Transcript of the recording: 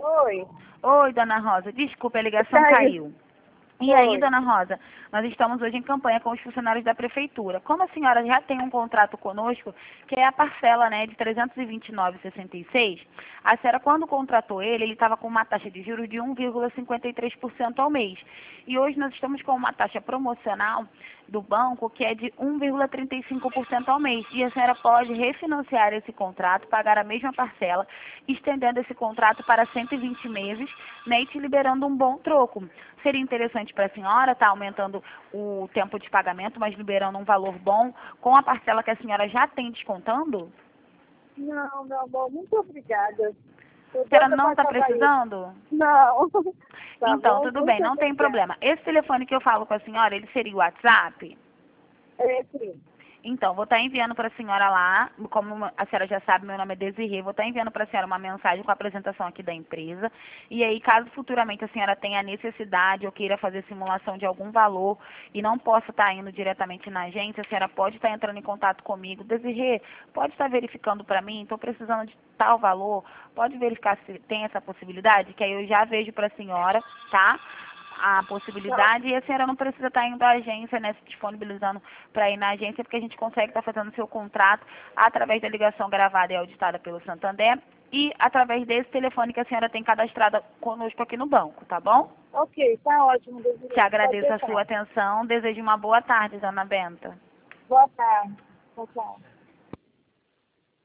Oi. Oi, dona Rosa. Desculpa, a ligação caiu. E aí, dona Rosa, nós estamos hoje em campanha com os funcionários da prefeitura. Como a senhora já tem um contrato conosco, que é a parcela, né, de R$ 329,66, a senhora, quando contratou ele estava com uma taxa de juros de 1,53% ao mês. E hoje nós estamos com uma taxa promocional do banco que é de 1,35% ao mês. E a senhora pode refinanciar esse contrato, pagar a mesma parcela, estendendo esse contrato para 120 meses, né, e te liberando um bom troco. Seria interessante para a senhora estar aumentando o tempo de pagamento, mas liberando um valor bom com a parcela que a senhora já tem descontando? Não, meu amor, muito obrigada. A senhora não está precisando? Não. Tá Então, bom? tudo Muito bem, não tem obrigada. problema. Esse telefone que eu falo com a senhora, ele seria o WhatsApp? É, sim. Então, vou estar enviando para a senhora lá, como a senhora já sabe, meu nome é Desirê, vou estar enviando para a senhora uma mensagem com a apresentação aqui da empresa. E aí, caso futuramente a senhora tenha necessidade ou queira fazer simulação de algum valor e não possa estar indo diretamente na agência, a senhora pode estar entrando em contato comigo. Desirê, pode estar verificando para mim, estou precisando de tal valor, pode verificar se tem essa possibilidade, que aí eu já vejo para a senhora, tá? A possibilidade e a senhora não precisa estar indo à agência, né, se disponibilizando para ir na agência, porque a gente consegue estar fazendo o seu contrato através da ligação gravada e auditada pelo Santander e através desse telefone que a senhora tem cadastrado conosco aqui no banco, tá bom? Ok, tá ótimo, Desirê. Te agradeço a sua atenção, desejo uma boa tarde, dona Benta. Boa tarde. Tchau, tchau.